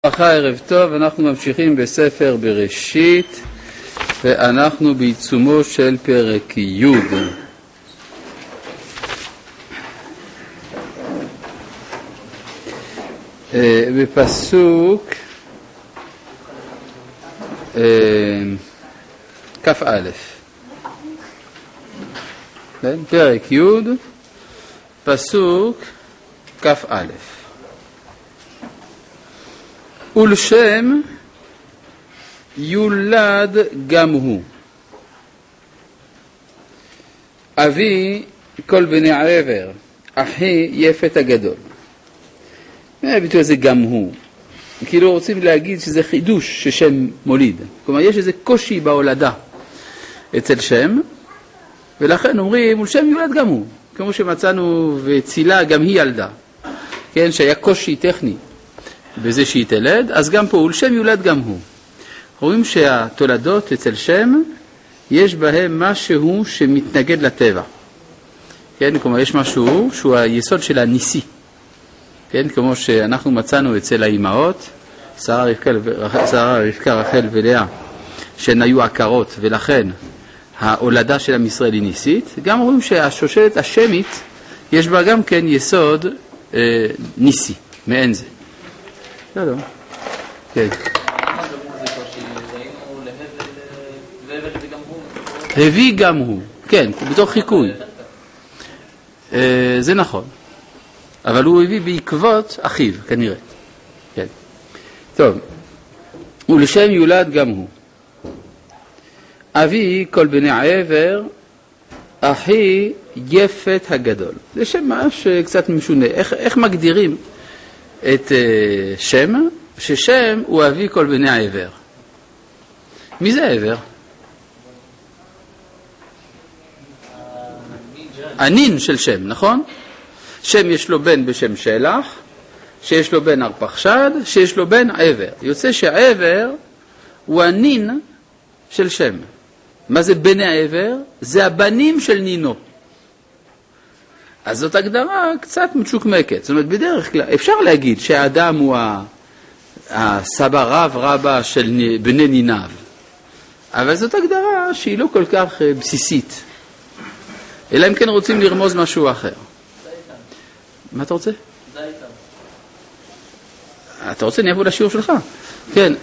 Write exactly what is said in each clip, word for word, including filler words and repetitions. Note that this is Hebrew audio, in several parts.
ברכה, ערב טוב, אנחנו ממשיכים בספר בראשית ואנחנו בעיצומו של פרק י'. בפסוק כ"א, פרק י', פסוק כ"א. ולשם יולד גם הוא, אבי כל בני עבר, אחי יפת הגדול. הביטוי הזה גם הוא, כאילו רוצים להגיד שזה חידוש ששם מוליד, כלומר יש איזה קושי בהולדה אצל שם, ולכן אומרים ולשם יולד גם הוא, כמו שמצאנו וצילה גם היא ילדה, כן, שהיה קושי טכני בזה שהיא תלד, אז גם פה ולשם יולד גם הוא. רואים שהתולדות אצל שם יש בהם משהו שמתנגד לטבע, כן, כלומר יש משהו שהוא היסוד של הניסי, כן, כמו שאנחנו מצאנו אצל האימהות, שרה, רבקה, שרה, רבקה, רחל ולאה, שהן היו עקרות ולכן ההולדה של עם ישראל היא ניסית. גם רואים שהשושלת השמית יש בה גם כן יסוד אה, ניסי, מעין זה. לא, לא. כן. הביא גם הוא, כן, בתוך חיקוי. זה נכון. אבל הוא הביא בעקבות אחיו, כנראה. כן. טוב. ולשם יולד גם הוא. אבי כל בני עבר, אחי יפת הגדול. זה שם ממש קצת משונה. איך, איך מגדירים את uh, שם, ששם הוא אבי כל בני העבר? מי זה העבר? הנין של שם, נכון? שם יש לו בן בשם שלח, שיש לו בן ארפחשד, שיש לו בן עבר. יוצא שהעבר הוא הנין של שם. מה זה בני העבר? זה הבנים של נינו. אז זאת הגדרה קצת מצ'וקמקת. זאת אומרת, בדרך כלל אפשר להגיד שהאדם הוא הסבא רב רבא של בני ניניו. אבל זאת הגדרה שהיא לא כל כך בסיסית. אלא אם כן רוצים לרמוז משהו אחר. מה אתה רוצה? אתה רוצה? אני אבוא לשיעור שלך. כן.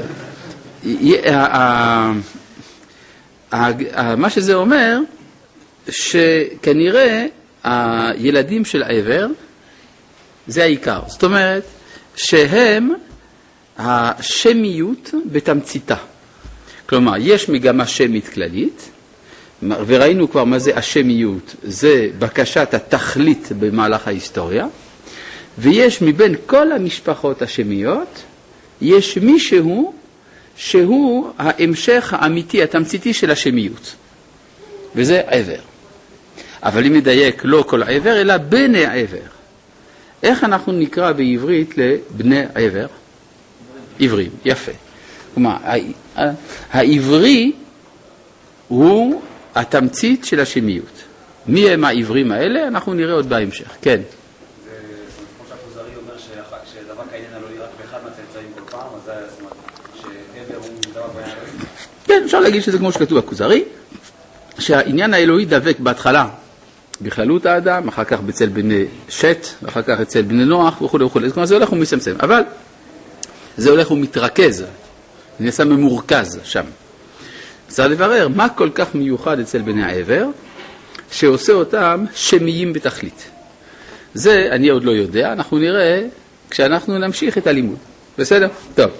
מה שזה אומר, שכנראה הילדים של עבר זה העיקר. זאת אומרת שהם השמיות בתמציתה. כלומר, יש מגמה שמית כללית, וראינו כבר מה זה השמיות, זה בקשת התכלית במהלך ההיסטוריה, ויש מבין כל המשפחות השמיות, יש מישהו שהוא ההמשך האמיתי, התמציתי של השמיות, וזה עבר. אבל אם נדייק, לא כל עבר, אלא בני עבר. איך אנחנו נקרא בעברית לבני עבר? עברים, יפה. כלומר, העברי הוא התמצית של השמיות. מי הם העברים האלה? אנחנו נראה עוד בהמשך. כן. זה כמו שהכוזרי אומר שדבר כעניין אלוהי רק באחד מהצאצאים כל פעם, אז זה היה זמן. שעבר הוא דבר בעניין אלוהי. כן, אפשר להגיד שזה כמו שכתוב בכוזרי, שהעניין האלוהי דבק בהתחלה בכללות האדם, אחר כך בצל בני שט, אחר כך אצל בני נוח וכו' וכו'. כלומר, זה הולך ומסמסם. אבל זה הולך ומתרכז, זה נעשה ממורכז שם. צריך לברר מה כל כך מיוחד אצל בני העבר, שעושה אותם שמיים בתכלית. זה אני עוד לא יודע, אנחנו נראה כשאנחנו נמשיך את הלימוד. בסדר? טוב.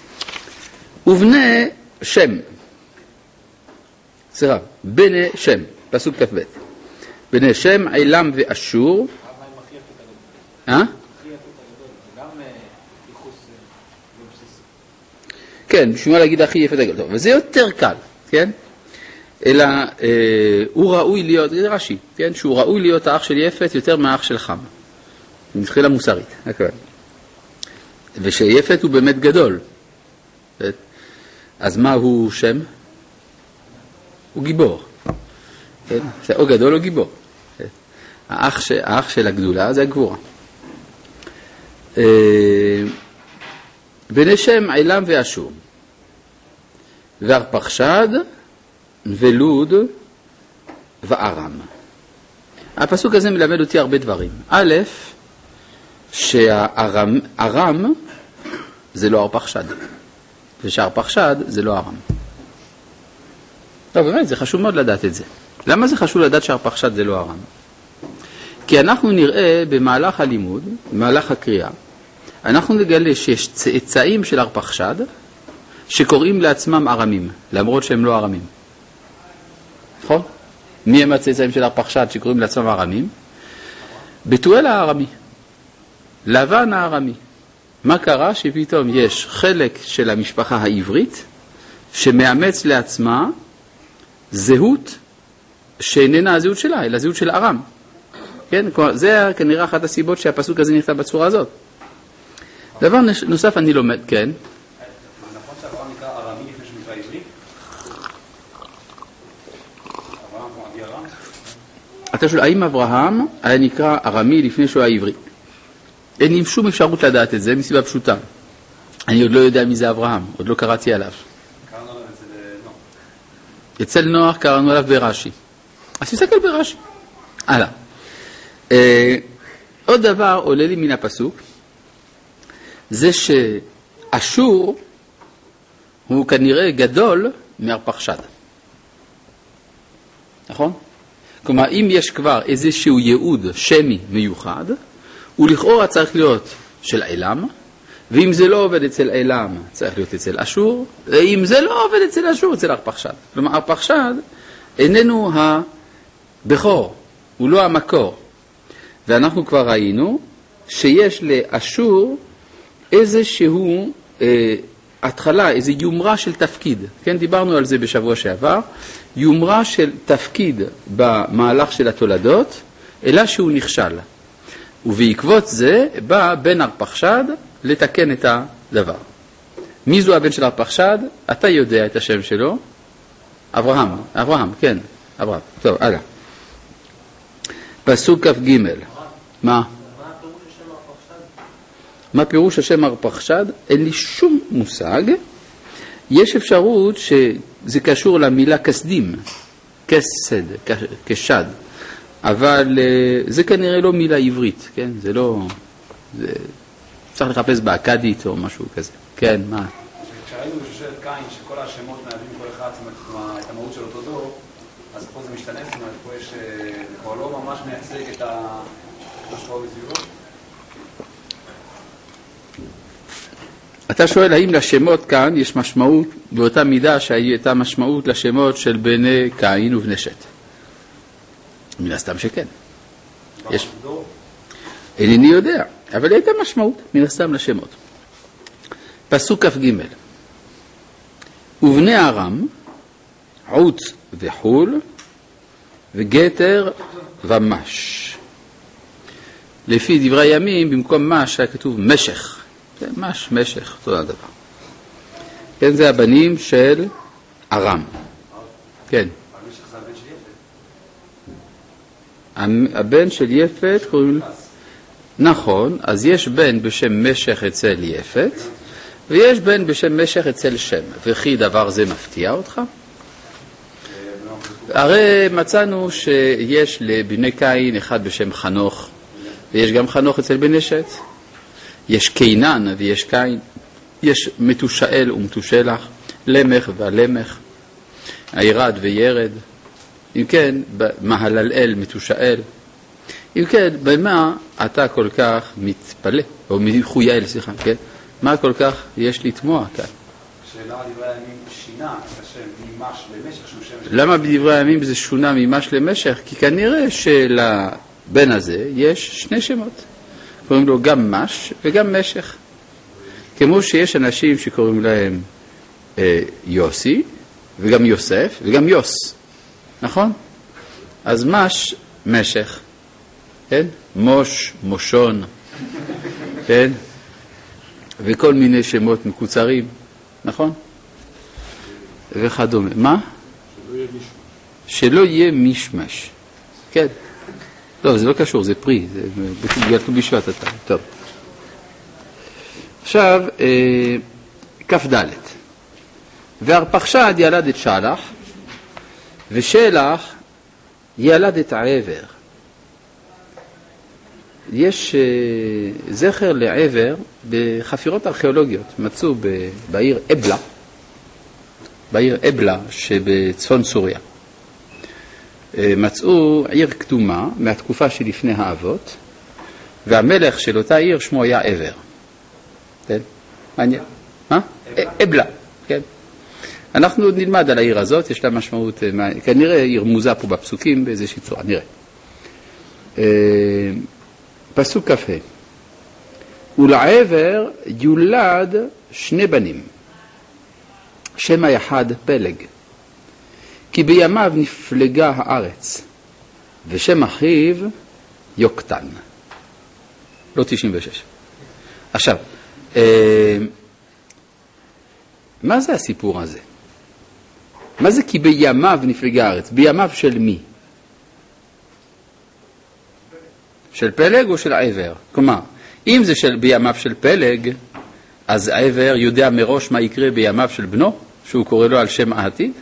ובני שם. סליחה, בני שם, פסוק כ"ב. בני שם, עילם ואשור. אה? כן, בשביל מה להגיד הכי יפת הגדול. וזה יותר קל, כן? אלא אה, הוא ראוי להיות, זה רש"י, כן? שהוא ראוי להיות האח של יפת יותר מהאח של חם. מבחינה מוסרית, הכל. ושיפת הוא באמת גדול. אז מה הוא שם? הוא גיבור. כן? זה או גדול או גיבור. האח, ש... האח של הגדולה זה הגבורה. בני שם עילם ואשור, וארפחשד ולוד וארם. הפסוק הזה מלמד אותי הרבה דברים. א', שהארם ארם זה לא ארפחשד, ושארפחשד זה לא ארם. לא, באמת, זה חשוב מאוד לדעת את זה. למה זה חשוב לדעת שארפחשד זה לא ארם? כי אנחנו נראה במהלך הלימוד, במהלך הקריאה, אנחנו נגלה שיש צאצאים של ארפחשד שקוראים לעצמם ארמים, למרות שהם לא ארמים. נכון? מי הם הצאצאים של ארפחשד שקוראים לעצמם ארמים? בתואל הארמי, לבן הארמי. מה קרה? שפתאום יש חלק של המשפחה העברית שמאמץ לעצמה זהות שאיננה הזהות שלה, אלא זהות של ארם. כן? זה כנראה אחת הסיבות שהפסוק הזה נכתב בצורה הזאת. דבר נוסף אני לומד, כן? זה נכון שאברהם נקרא ארמי לפני שהוא נקרא עברי? אברהם כמו אבי ארם? אתה שואל, האם אברהם היה נקרא ארמי לפני שהוא היה עברי? אין לי שום אפשרות לדעת את זה, מסיבה פשוטה. אני עוד לא יודע מי זה אברהם, עוד לא קראתי עליו. קראנו עליו אצל נוח. אצל נוח קראנו עליו ברש"י. אז תסתכל ברש"י. הלאה. אה, עוד דבר עולה לי מן הפסוק, זה שאשור הוא כנראה גדול מארפחשד. נכון? כלומר, אם יש כבר איזשהו ייעוד שמי מיוחד, הוא לכאורה צריך להיות של עילם, ואם זה לא עובד אצל עילם, צריך להיות אצל אשור, ואם זה לא עובד אצל אשור, אצל ארפחשד. כלומר, ארפחשד איננו הבכור, הוא לא המקור. ואנחנו כבר ראינו שיש לאשור איזשהו אה, התחלה, איזו יומרה של תפקיד. כן, דיברנו על זה בשבוע שעבר. יומרה של תפקיד במהלך של התולדות, אלא שהוא נכשל. ובעקבות זה בא בן ארפחשד לתקן את הדבר. מי זו הבן של ארפחשד? אתה יודע את השם שלו? אברהם. אברהם, כן. אברהם. טוב, הלאה. פסוק כ"ג. מה? מה פירוש השם ארפחשד? אין לי שום מושג. יש אפשרות שזה קשור למילה כסדים, כסד, כשד. אבל זה כנראה לא מילה עברית, כן? זה לא... זה... צריך לחפש באקדית או משהו כזה. כן, מה? כשראינו בשושלת קין שכל השמות מהווים כל אחד את המהות של אותו דור, אז פה זה משתנה, זאת אומרת, פה יש... זה כבר לא ממש מייצג את השפעה בסביבו. אתה שואל האם לשמות כאן יש משמעות באותה מידה שהייתה משמעות לשמות של בני קין ובני שת. מן הסתם שכן. יש... אינני יודע, אבל הייתה משמעות מן הסתם לשמות. פסוק כ"ג. ובני ארם, עוץ וחול, וגתר ומש. לפי דברי הימים, במקום מש היה כתוב משך. מש, משך, אותו הדבר. כן, זה הבנים של ארם. כן. המשך זה הבן של יפת. הבן של יפת קוראים... נכון, אז יש בן בשם משך אצל יפת, ויש בן בשם משך אצל שם. וכי דבר זה מפתיע אותך? הרי מצאנו שיש לבני קין אחד בשם חנוך, ויש גם חנוך אצל בני שת. יש קינן ויש קין, יש מתושאל ומתושלח, למך והלמך, הירד וירד. אם כן, מהללאל מתושאל. אם כן, במה אתה כל כך מתפלא, או מחוייל, סליחה, כן? מה כל כך יש לתמוע כאן? שאלה דברי הימים שינה את השם ממש למשך שהוא שם... למה בדברי הימים זה שונה ממש למשך? כי כנראה שלבן הזה יש שני שמות. קוראים לו גם מש וגם משך. כמו שיש אנשים שקוראים להם אה, יוסי, וגם יוסף, וגם יוס. נכון? אז מש, משך. כן? מוש, מושון. כן? וכל מיני שמות מקוצרים. נכון? וכדומה. מה? שלא יהיה מישהו. שלא יהיה מישמש. כן. לא, זה לא קשור, זה פרי. זה בגלל ט"ו בשבט אתה. טוב. עכשיו, כף ד' והרפחשד ילד את שלח, ושלח ילד את עבר. יש זכר לעבר בחפירות ארכיאולוגיות. מצאו בעיר אבלה, בעיר אבלה שבצפון סוריה. מצאו עיר קדומה מהתקופה שלפני האבות, והמלך של אותה עיר שמו היה עבר. כן? מעניין. מה? אבלה, כן. אנחנו עוד נלמד על העיר הזאת, יש לה משמעות, כנראה עיר מוזה פה בפסוקים באיזושהי צורה, נראה. פסוק כ"ה. ולעבר יולד שני בנים, שם היחד פלג, כי בימיו נפלגה הארץ, ושם אחיו יוקטן. לא תשעים ושש. עכשיו, מה זה הסיפור הזה? מה זה כי בימיו נפלגה הארץ? בימיו של מי? של פלג או של עבר? כלומר, אם זה של בימיו של פלג, אז עבר יודע מראש מה יקרה בימיו של בנו, שהוא קורא לו על שם העתיד?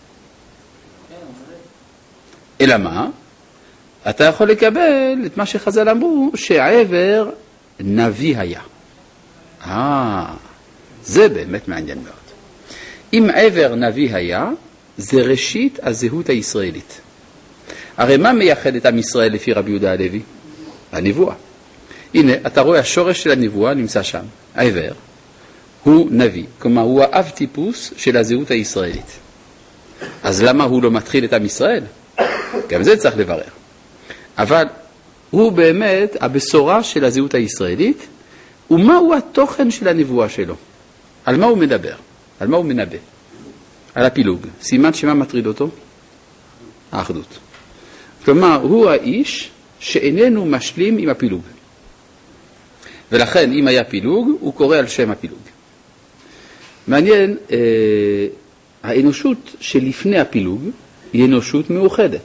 אלא מה? אתה יכול לקבל את מה שחז"ל אמרו, שעבר נביא היה. אה, זה באמת מעניין מאוד. אם עבר נביא היה, זה ראשית הזהות הישראלית. הרי מה מייחד את עם ישראל לפי רבי יהודה הלוי? הנבואה. הנה, אתה רואה, השורש של הנבואה נמצא שם. עבר הוא נביא, כלומר הוא האב טיפוס של הזהות הישראלית. אז למה הוא לא מתחיל את עם ישראל? גם זה צריך לברר. אבל הוא באמת הבשורה של הזהות הישראלית, ומהו התוכן של הנבואה שלו? על מה הוא מדבר? על מה הוא מנבא? על הפילוג. סימן שמה מטריד אותו? האחדות. כלומר, הוא האיש שאיננו משלים עם הפילוג. ולכן, אם היה פילוג, הוא קורא על שם הפילוג. מעניין, אה, האנושות שלפני הפילוג היא אנושות מאוחדת.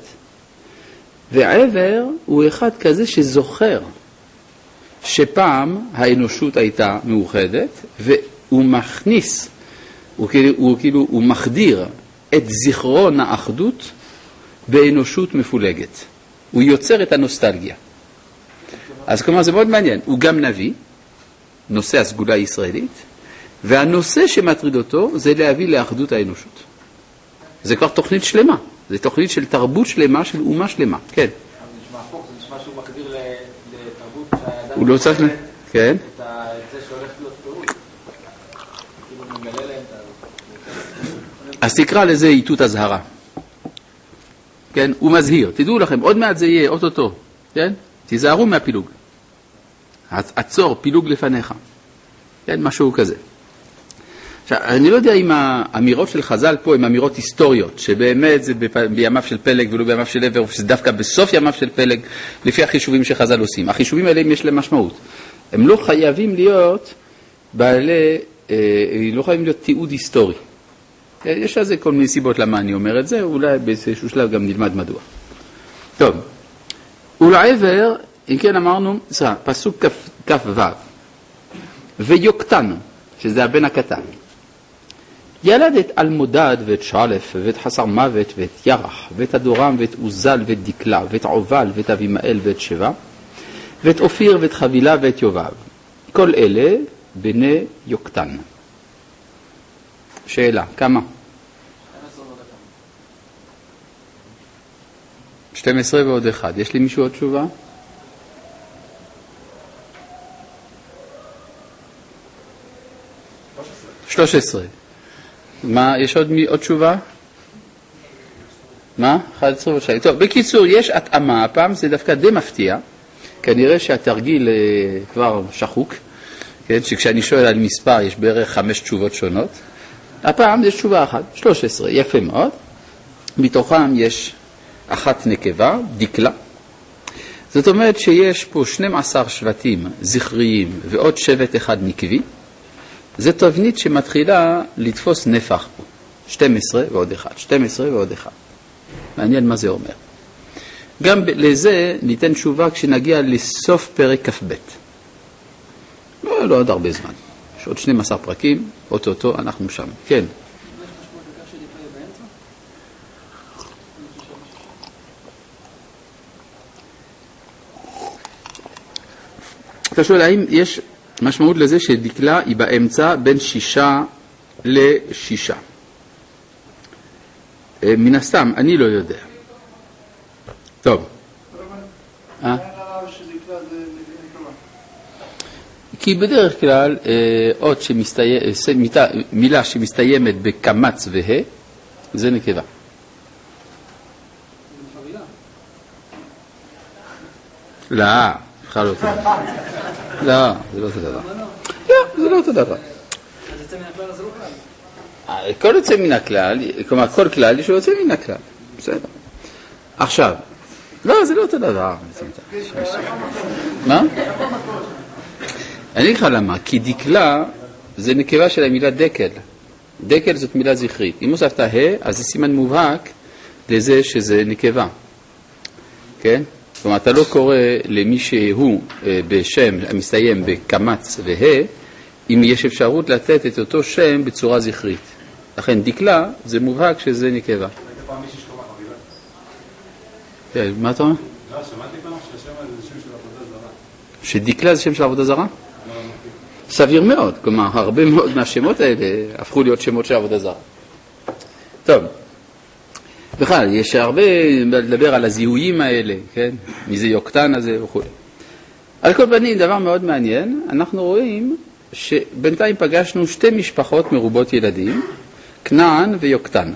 ועבר הוא אחד כזה שזוכר שפעם האנושות הייתה מאוחדת, והוא מכניס, הוא כאילו, הוא כאילו, הוא מחדיר את זיכרון האחדות באנושות מפולגת. הוא יוצר את הנוסטלגיה. אז כלומר זה מאוד מעניין. הוא גם נביא, נושא הסגולה הישראלית, והנושא שמטריד אותו זה להביא לאחדות האנושות. זה כבר תוכנית שלמה. זה תוכנית של תרבות שלמה, של אומה שלמה. כן. זה נשמע חוק, זה נשמע שהוא מחדיר לתרבות שהאדם... הוא לא צריך... כן. את זה שהולך להיות פירוש. כאילו מגלה להם את... אז תקרא לזה איתות הזהרה. כן? הוא מזהיר. תדעו לכם, עוד מעט זה יהיה, אוטוטו. כן? תיזהרו מהפילוג. עצור, פילוג לפניך. כן? משהו כזה. עכשיו, אני לא יודע אם האמירות של חז"ל פה הן אמירות היסטוריות, שבאמת זה בימיו של פלג ולא בימיו של עבר, שזה דווקא בסוף ימיו של פלג, לפי החישובים שחז"ל עושים. החישובים האלה יש להם משמעות. הם לא חייבים להיות בעלי, לא חייבים להיות תיעוד היסטורי. יש לזה כל מיני סיבות למה אני אומר את זה, אולי באיזשהו שלב גם נלמד מדוע. טוב, ולעבר, אם כן אמרנו, פסוק כף ו' ויוקטן, שזה הבן הקטן. ילד את אלמודד ואת שלף ואת חסר מוות ואת ירח ואת אדורם ואת עוזל ואת דקלה ואת עובל ואת אבימאל ואת שבע ואת אופיר ואת חבילה ואת יובב. כל אלה בני יוקטן. שאלה, כמה? שתים עשרה ועוד אחד. יש לי מישהו עוד תשובה? שלוש עשרה. מה, יש עוד, עוד תשובה? מה? אחת עשרה ושתיים. טוב, בקיצור, יש התאמה הפעם, זה דווקא די מפתיע. כנראה שהתרגיל כבר שחוק, כן? שכשאני שואל על מספר יש בערך חמש תשובות שונות. הפעם יש תשובה אחת, שלוש עשרה, יפה מאוד. מתוכם יש אחת נקבה, דקלה. זאת אומרת שיש פה שנים עשר שבטים זכריים ועוד שבט אחד נקבי. זה תבנית שמתחילה לתפוס נפח פה. שתים עשרה ועוד אחד, שתים עשרה ועוד אחד. מעניין מה זה אומר. גם לזה ניתן תשובה כשנגיע לסוף פרק כ"ב. לא, לא עוד הרבה זמן. יש עוד שנים עשר פרקים, אותו-אותו, אנחנו שם. כן. אתה שואל, האם יש משמעות לזה שדקלה היא באמצע בין שישה לשישה? מן הסתם, אני לא יודע. טוב. אה? כי בדרך כלל, עוד מילה שמסתיימת בקמץ והה, זה נקבה. לא, בכלל לא אותו דבר. לא, זה לא אותו דבר. לא, זה לא אותו דבר. אז יוצא מן הכלל, אז לא כלל. כל יוצא מן הכלל, כלומר כל כלל שהוא יוצא מן הכלל. בסדר. עכשיו, לא, זה לא אותו דבר. מה? אני אגיד לך למה, כי דקלה זה נקבה של המילה דקל. דקל זאת מילה זכרית. אם הוספת ה' אז זה סימן מובהק לזה שזה נקבה. כן? כלומר, אתה לא קורא למי שהוא בשם המסתיים בקמץ וה' אם יש אפשרות לתת את אותו שם בצורה זכרית. לכן דקלה זה מובהק שזה נקבה. היית פעם מישהי שקורא חבילה? כן, מה אתה אומר? לא, שמעתי פעם שהשם הזה זה שם של עבודה זרה. שדקלה זה שם של עבודה זרה? סביר מאוד, כלומר, הרבה מאוד מהשמות האלה הפכו להיות שמות של עבודה זרה. טוב, בכלל, יש הרבה לדבר על הזיהויים האלה, כן? מי זה יוקטן הזה וכו'. על כל פנים, דבר מאוד מעניין, אנחנו רואים שבינתיים פגשנו שתי משפחות מרובות ילדים, כנען ויוקטן.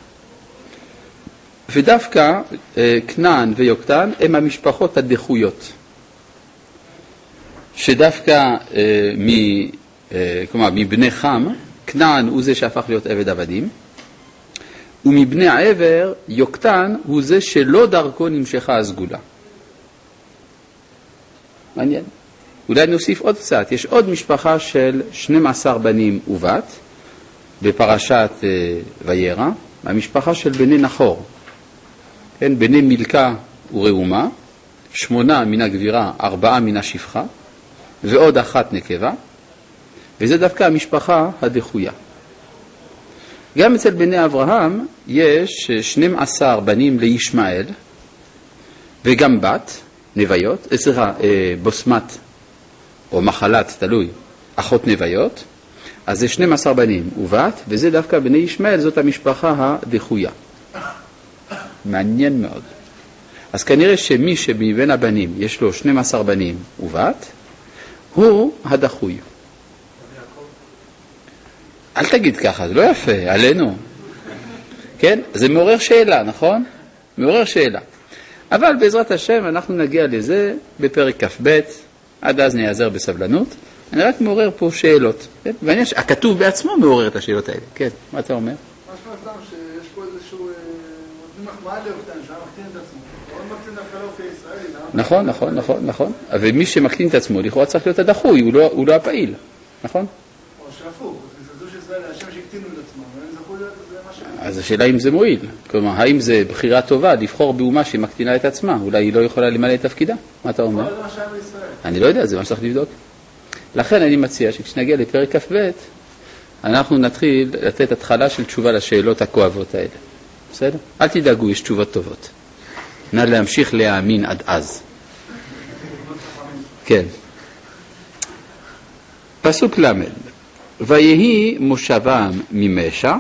ודווקא כנען ויוקטן הם המשפחות הדחויות. שדווקא מ, כלומר, מבני חם, כנען הוא זה שהפך להיות עבד עבדים, ומבני העבר, יוקטן הוא זה שלא דרכו נמשכה הסגולה. מעניין. אולי נוסיף עוד קצת. יש עוד משפחה של שנים עשר בנים ובת, בפרשת וירא, המשפחה של בני נחור. כן, בני מילכה וראומה, שמונה מן הגבירה, ארבעה מן השפחה, ועוד אחת נקבה, וזה דווקא המשפחה הדחויה. גם אצל בני אברהם יש שנים עשר בנים לישמעאל, וגם בת, נוויות, סליחה, בוסמת, או מחלת, תלוי, אחות נוויות, אז זה שנים עשר בנים ובת, וזה דווקא בני ישמעאל, זאת המשפחה הדחויה. מעניין מאוד. אז כנראה שמי שמבין הבנים יש לו שנים עשר בנים ובת, הוא הדחוי. אל תגיד ככה, זה לא יפה, עלינו. כן? זה מעורר שאלה, נכון? מעורר שאלה. אבל בעזרת השם אנחנו נגיע לזה בפרק כ"ב, עד אז נעזר בסבלנות. אני רק מעורר פה שאלות. כן? ואני, הכתוב בעצמו מעורר את השאלות האלה. כן, מה אתה אומר? מה שמע סתם שיש פה איזשהו, נותנים מחמאה ליוקטן, שהיה מקטין את עצמו. לא מקטין דווקא לאופי ישראלי. נכון, נכון, נכון, נכון. אבל מי שמקטין את עצמו, לכאורה צריך להיות הדחוי, הוא לא, הוא לא הפעיל. נכון? או שהפוך, זה זו שישראל, השם שהקטינו את עצמם, והם זכו להיות, זה מה ש... אז השאלה אם זה מועיל. כלומר, האם זה בחירה טובה לבחור באומה שהיא מקטינה את עצמה? אולי היא לא יכולה למלא את תפקידה? מה אתה אומר? זה מה שהיה בישראל. אני לא יודע, זה מה שצריך לבדוק. לכן אני מציע שכשנגיע לפרק כ"ב, אנחנו נתחיל לתת התחלה של תשובה לשאלות הכואבות האלה. בסדר? אל תדאגו, יש תשובות טובות. נא להמשיך להאמין עד אז. כן. פסוק למד. ויהי מושבם ממשע.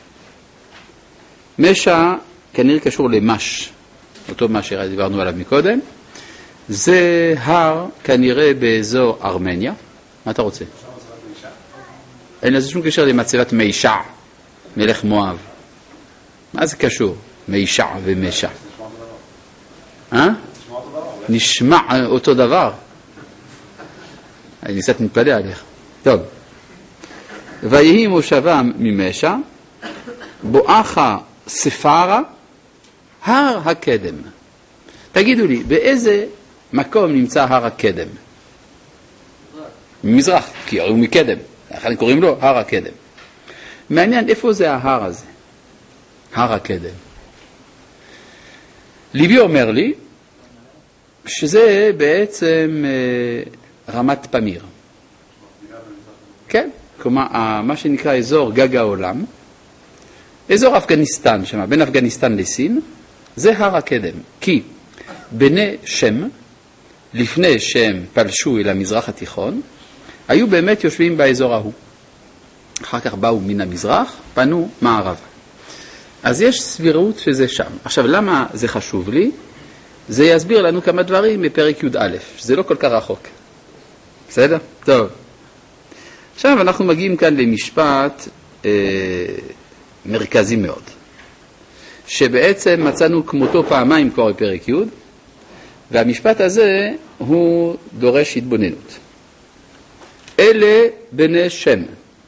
משע כנראה קשור למש, אותו מה שדיברנו עליו מקודם. זה הר כנראה באזור ארמניה. מה אתה רוצה? אין לזה שום קשר למצבת מישע, מלך מואב. מה זה קשור? מישע ומשע. אה? נשמע אותו דבר. אני קצת מתפלא עליך. טוב. ויהי מושבם ממשע, בואכה ספרה, הר הקדם. תגידו לי, באיזה מקום נמצא הר הקדם? ממזרח, כי הוא מקדם. לכן קוראים לו הר הקדם. מעניין, איפה זה ההר הזה? הר הקדם. ליבי אומר לי שזה בעצם רמת פמיר. כן, כלומר, מה שנקרא אזור גג העולם, אזור אפגניסטן, שמה, בין אפגניסטן לסין, זה הר הקדם. כי בני שם, לפני שהם פלשו אל המזרח התיכון, היו באמת יושבים באזור ההוא. אחר כך באו מן המזרח, פנו מערב. אז יש סבירות שזה שם. עכשיו, למה זה חשוב לי? זה יסביר לנו כמה דברים מפרק י"א, שזה לא כל כך רחוק. בסדר? טוב. עכשיו אנחנו מגיעים כאן למשפט אה, מרכזי מאוד, שבעצם מצאנו כמותו פעמיים כבר בפרק י', והמשפט הזה הוא דורש התבוננות. אלה בני שם,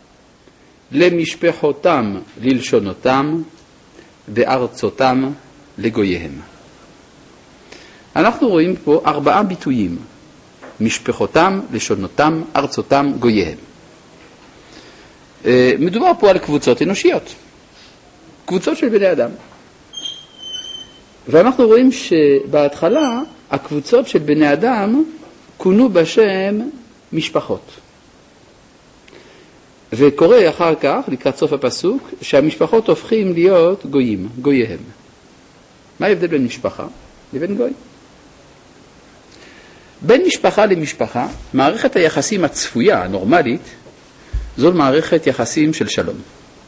למשפחותם ללשונותם, בארצותם לגוייהם. אנחנו רואים פה ארבעה ביטויים, משפחותם, לשונותם, ארצותם, גוייהם. מדובר פה על קבוצות אנושיות, קבוצות של בני אדם. ואנחנו רואים שבהתחלה הקבוצות של בני אדם כונו בשם משפחות. וקורא אחר כך, לקראת סוף הפסוק, שהמשפחות הופכים להיות גויים, גוייהם. מה ההבדל בין משפחה לבין גוי? בין משפחה למשפחה, מערכת היחסים הצפויה, הנורמלית, זו מערכת יחסים של שלום.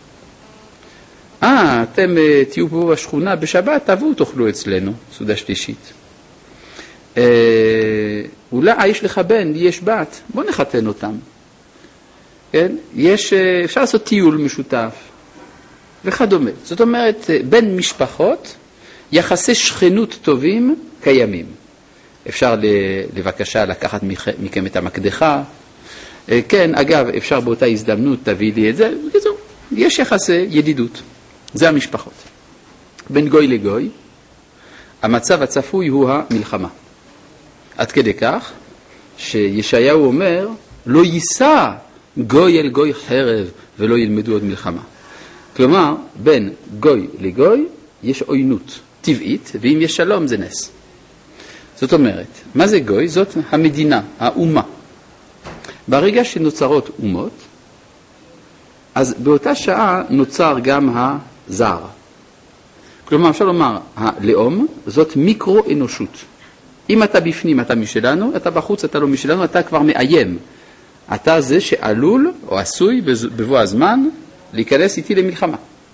אה, אתם תהיו פה בשכונה בשבת, תבואו תאכלו אצלנו, סעודה שלישית. אה, אולי יש לך בן, יש בת, בוא נחתן אותם. כן? יש, אפשר לעשות טיול משותף וכדומה. זאת אומרת, בין משפחות, יחסי שכנות טובים קיימים. אפשר לבקשה לקחת מכם את המקדחה. כן, אגב, אפשר באותה הזדמנות תביא לי את זה. בקיצור, יש יחסי ידידות. זה המשפחות. בין גוי לגוי, המצב הצפוי הוא המלחמה. עד כדי כך שישעיהו אומר, לא יישא גוי אל גוי חרב ולא ילמדו עוד מלחמה. כלומר, בין גוי לגוי יש עוינות טבעית, ואם יש שלום זה נס. זאת אומרת, מה זה גוי? זאת המדינה, האומה. ברגע שנוצרות אומות, אז באותה שעה נוצר גם הזר. כלומר, אפשר לומר, הלאום זאת מיקרו-אנושות. אם אתה בפנים, אתה משלנו, אתה בחוץ, אתה לא משלנו, אתה כבר מאיים. אתה זה שעלול או עשוי בבוא הזמן להיכנס איתי למלחמה.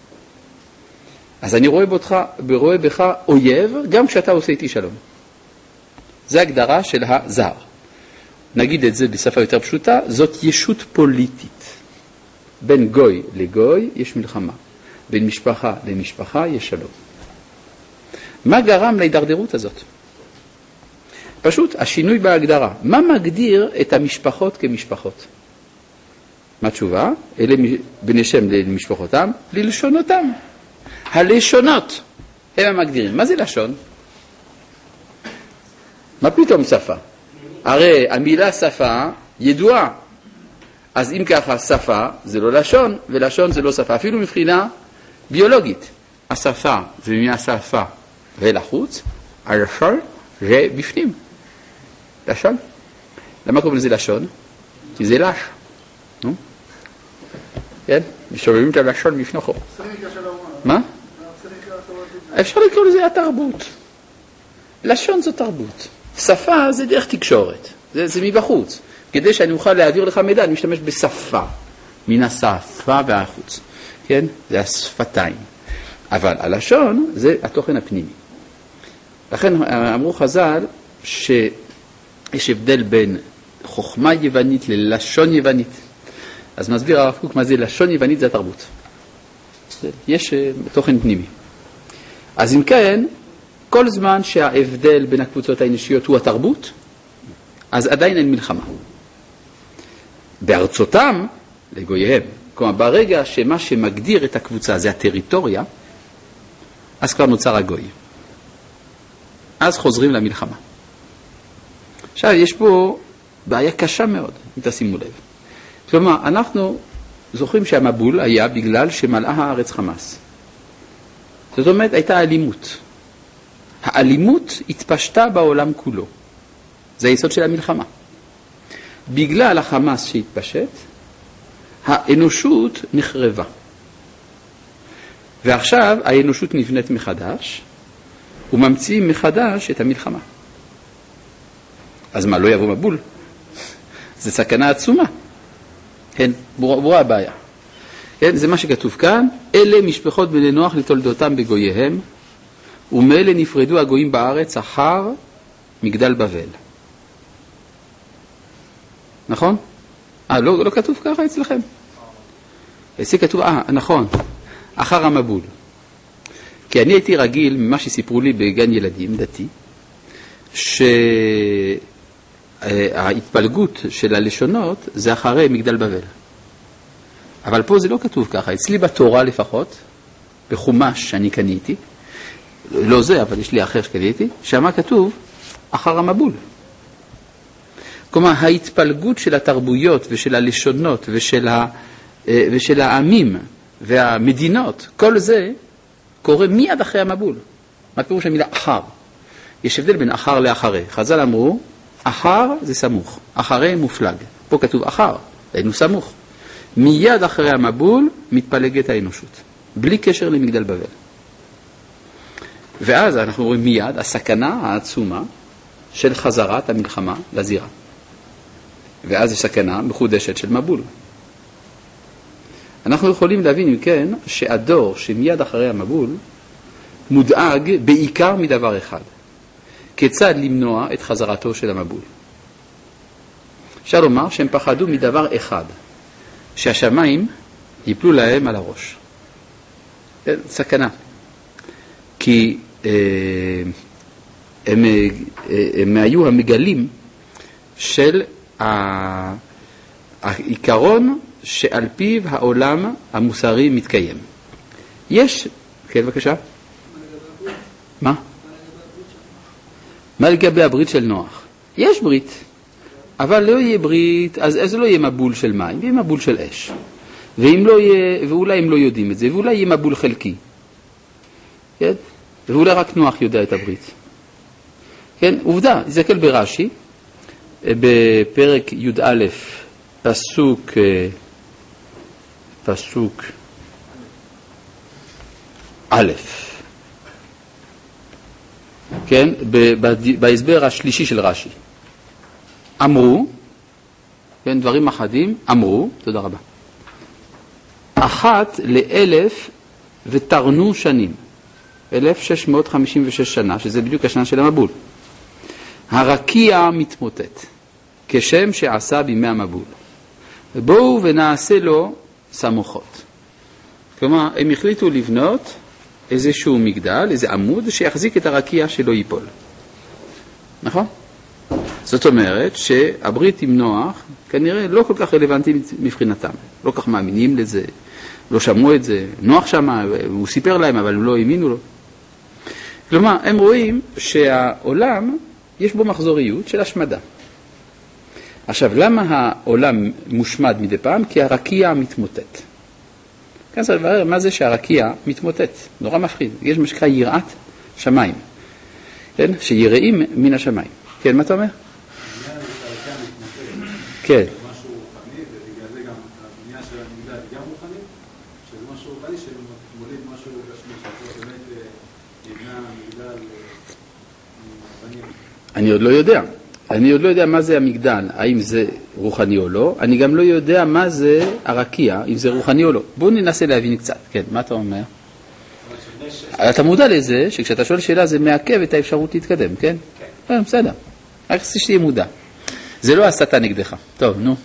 אז אני רואה בך, רואה בך אויב גם כשאתה עושה איתי שלום. זה הגדרה של הזר. נגיד את זה בשפה יותר פשוטה, זאת ישות פוליטית. בין גוי לגוי יש מלחמה. בין משפחה למשפחה יש שלום. מה גרם להידרדרות הזאת? פשוט השינוי בהגדרה. מה מגדיר את המשפחות כמשפחות? מה תשובה? אלה בני שם למשפחותם, ללשונותם. הלשונות הם המגדירים. מה זה לשון? מה פתאום שפה? הרי המילה שפה ידועה. אז אם ככה שפה זה לא לשון, ולשון זה לא שפה. אפילו מבחינה ביולוגית. השפה זה מהשפה ולחוץ, הלשון זה בפנים. לשון. למה קוראים לזה לשון? כי זה לש. כן? משובבים את הלשון בפנוכו. מה? אפשר לקרוא לזה התרבות. לשון זו תרבות. שפה זה דרך תקשורת. זה, זה מבחוץ. כדי שאני אוכל להעביר לך מידע, אני משתמש בשפה. מן השפה והחוץ. כן? זה השפתיים. אבל הלשון זה התוכן הפנימי. לכן אמרו חז"ל שיש הבדל בין חוכמה יוונית ללשון יוונית. אז מסביר הרב קוק מה זה לשון יוונית, זה התרבות. יש תוכן פנימי. אז אם כן, כל זמן שההבדל בין הקבוצות האנושיות הוא התרבות, אז עדיין אין מלחמה. בארצותם, לגוייהם, כלומר ברגע שמה שמגדיר את הקבוצה זה הטריטוריה, אז כבר נוצר הגוי. אז חוזרים למלחמה. עכשיו, יש פה בעיה קשה מאוד, אם תשימו לב. כלומר, אנחנו זוכרים שהמבול היה בגלל שמלאה הארץ חמאס. זאת אומרת, הייתה אלימות. האלימות התפשטה בעולם כולו. זה היסוד של המלחמה. בגלל החמאס שהתפשט, האנושות נחרבה. ועכשיו האנושות נבנית מחדש, וממציאים מחדש את המלחמה. אז מה, לא יבוא מבול? זה סכנה עצומה. כן, ברורה, ברורה הבעיה. כן, זה מה שכתוב כאן, אלה משפחות בני נוח לתולדותם בגוייהם, ומאלה נפרדו הגויים בארץ אחר מגדל בבל. נכון? אה, לא, לא כתוב ככה אצלכם. אצלי כתוב, אה, נכון, אחר המבול. כי אני הייתי רגיל, ממה שסיפרו לי בגן ילדים דתי, שההתפלגות של הלשונות זה אחרי מגדל בבל. אבל פה זה לא כתוב ככה. אצלי בתורה לפחות, בחומש שאני קניתי, לא זה, אבל יש לי אחר שקניתי, שמה כתוב אחר המבול. כלומר, ההתפלגות של התרבויות ושל הלשונות ושל, ה, ושל העמים והמדינות, כל זה קורה מיד אחרי המבול. מה פירוש המילה אחר? יש הבדל בין אחר לאחרי. חז"ל אמרו, אחר זה סמוך, אחרי מופלג. פה כתוב אחר, היינו סמוך. מיד אחרי המבול מתפלגת האנושות, בלי קשר למגדל בבל. ואז אנחנו רואים מיד הסכנה העצומה של חזרת המלחמה לזירה. ואז יש סכנה מחודשת של מבול. אנחנו יכולים להבין, אם כן, שהדור שמיד אחרי המבול מודאג בעיקר מדבר אחד. כיצד למנוע את חזרתו של המבול. אפשר לומר שהם פחדו מדבר אחד, שהשמיים ייפלו להם על הראש. סכנה. כי אה, הם, אה, הם היו המגלים של העיקרון שעל פיו העולם המוסרי מתקיים. יש, כן בבקשה. מה? מה לגבי הברית של נוח? יש ברית, אבל לא יהיה ברית, אז, אז לא יהיה מבול של מים, יהיה מבול של אש. ואם לא יהיה, ואולי הם לא יודעים את זה, ואולי יהיה מבול חלקי. כן? ואולי רק נוח יודע את הברית. כן? עובדה, תסתכל ברש"י, בפרק י"א, פסוק, פסוק א', כן? בהסבר השלישי של רש"י. אמרו, כן, דברים אחדים, אמרו, תודה רבה, אחת לאלף ותרנו שנים, אלף שש מאות חמישים ושש שנה, שזה בדיוק השנה של המבול. הרקיע מתמוטט, כשם שעשה בימי המבול. בואו ונעשה לו סמוכות. כלומר, הם החליטו לבנות איזשהו מגדל, איזה עמוד שיחזיק את הרקיע שלא ייפול. נכון? זאת אומרת שהברית עם נוח כנראה לא כל כך רלוונטית מבחינתם. לא כך מאמינים לזה, לא שמעו את זה. נוח שמע, הוא סיפר להם, אבל הם לא האמינו לו. כלומר, הם רואים שהעולם יש בו מחזוריות של השמדה. עכשיו, למה העולם מושמד מדי פעם? כי הרקיע מתמוטט. כאן צריך לברר מה זה שהרקיע מתמוטט. נורא מפחיד. יש מה שקרה יראת שמיים. כן? שיראים מן השמיים. כן, מה אתה אומר? כן. זה משהו רוחני, ובגלל זה גם הבנייה של המגדל היא גם רוחנית, שזה משהו רוחני שמוליד משהו גשמי, שזה באמת נבנה מגדל בנים. אני עוד לא יודע. אני עוד לא יודע מה זה המגדל, האם זה רוחני או לא. אני גם לא יודע מה זה הרקיע, אם זה רוחני או לא. בואו ננסה להבין קצת. כן, מה אתה אומר? אתה מודע לזה שכשאתה שואל שאלה זה מעכב את האפשרות להתקדם, כן? כן. בסדר. רק חצי שתהיה מודע. זה לא הסתה נגדך. טוב, נו.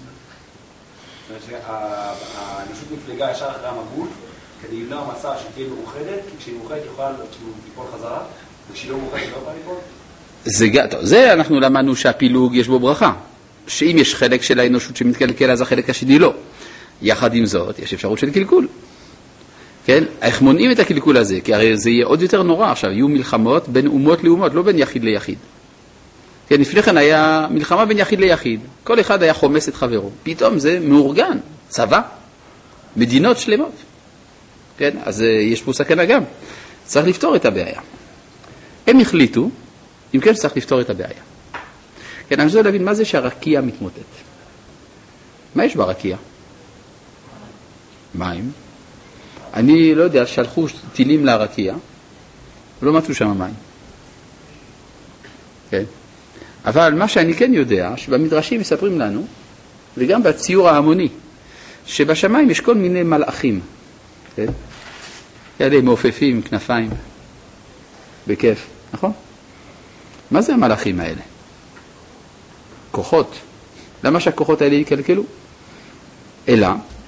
האנושות מפלגה ישר אחרי המבול, כדי למנוע מצב שתהיה מאוחדת, כי כשהיא מאוחדת יכולה ליפול חזרה, וכשהיא לא מאוחדת היא לא יכולה ליפול? זה, טוב, זה אנחנו למדנו שהפילוג יש בו ברכה. שאם יש חלק של האנושות שמתקלקל, אז החלק השני לא. יחד עם זאת, יש אפשרות של קלקול. כן? איך מונעים את הקלקול הזה? כי הרי זה יהיה עוד יותר נורא עכשיו. יהיו מלחמות בין אומות לאומות, לא בין יחיד ליחיד. כן, לפני כן היה מלחמה בין יחיד ליחיד. כל אחד היה חומס את חברו. פתאום זה מאורגן, צבא, מדינות שלמות. כן, אז יש פה סכנה גם. צריך לפתור את הבעיה. הם החליטו, אם כן שצריך לפתור את הבעיה. כן, אני רוצה להבין מה זה שהרקיע מתמוטט. מה יש ברקיע? מים. אני לא יודע, שלחו טילים לרקיע, ולא מצאו שם מים. כן? אבל מה שאני כן יודע, שבמדרשים מספרים לנו, וגם בציור ההמוני, שבשמיים יש כל מיני מלאכים. כן? כאלה מעופפים עם כנפיים. בכיף, נכון? מה זה המלאכים האלה? כוחות. למה שהכוחות האלה יקלקלו? אלא,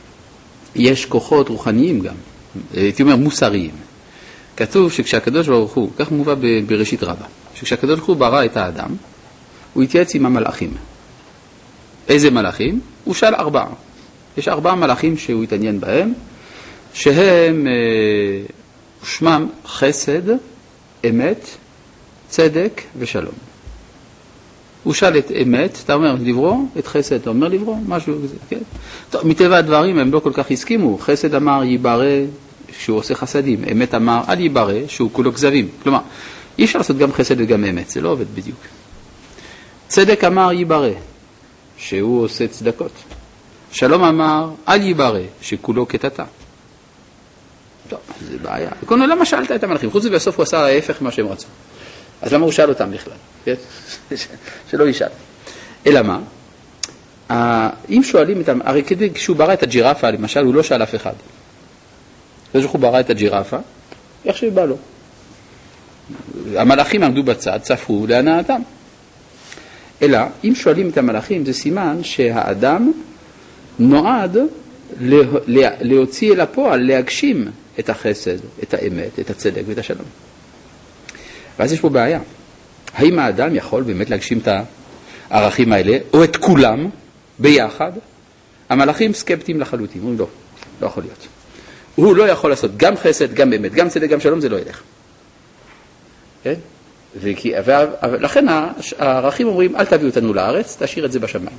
יש כוחות רוחניים גם, הייתי אומר מוסריים. כתוב שכשהקדוש ברוך הוא, כך מובא בראשית רבה, שכשהקדוש ברוך הוא ברא את האדם, הוא התייעץ עם המלאכים. איזה מלאכים? הוא שאל ארבעה. יש ארבעה מלאכים שהוא התעניין בהם, שהם אה, שמם חסד, אמת, צדק ושלום. הוא שאל את אמת, אתה אומר לברוא, את חסד, אתה אומר לברוא, משהו כזה, כן? טוב, מטבע הדברים הם לא כל כך הסכימו. חסד אמר ייברא שהוא עושה חסדים, אמת אמר אל ייברא שהוא כולו כזבים. כלומר, אי אפשר לעשות גם חסד וגם אמת, זה לא עובד בדיוק. צדק אמר ייברא שהוא עושה צדקות. שלום אמר אל ייברא שכולו כתתה. טוב, זה בעיה. וכונו, למה שאלת את המלאכים? חוץ ובסוף הוא עשה ההפך מה שהם רצו. אז למה הוא שאל אותם בכלל? כן? שלא ישאל. אלא מה? אם שואלים את... הרי כדי כשהוא ברא את הג'ירפה, למשל, הוא לא שאל אף אחד. כשהוא ברא את הג'ירפה, איך שבא לו. המלאכים עמדו בצד, צפו להנאתם. אלא, אם שואלים את המלאכים, זה סימן שהאדם נועד להוציא אל הפועל, להגשים את החסד, את האמת, את הצדק ואת השלום. ואז יש פה בעיה. האם האדם יכול באמת להגשים את הערכים האלה, או את כולם ביחד? המלאכים סקפטיים לחלוטין, אומרים לא, לא יכול להיות. הוא לא יכול לעשות גם חסד, גם אמת, גם צדק, גם שלום, זה לא ילך. כן? וכי, ולכן הערכים אומרים, אל תביאו אותנו לארץ, תשאיר את זה בשמיים.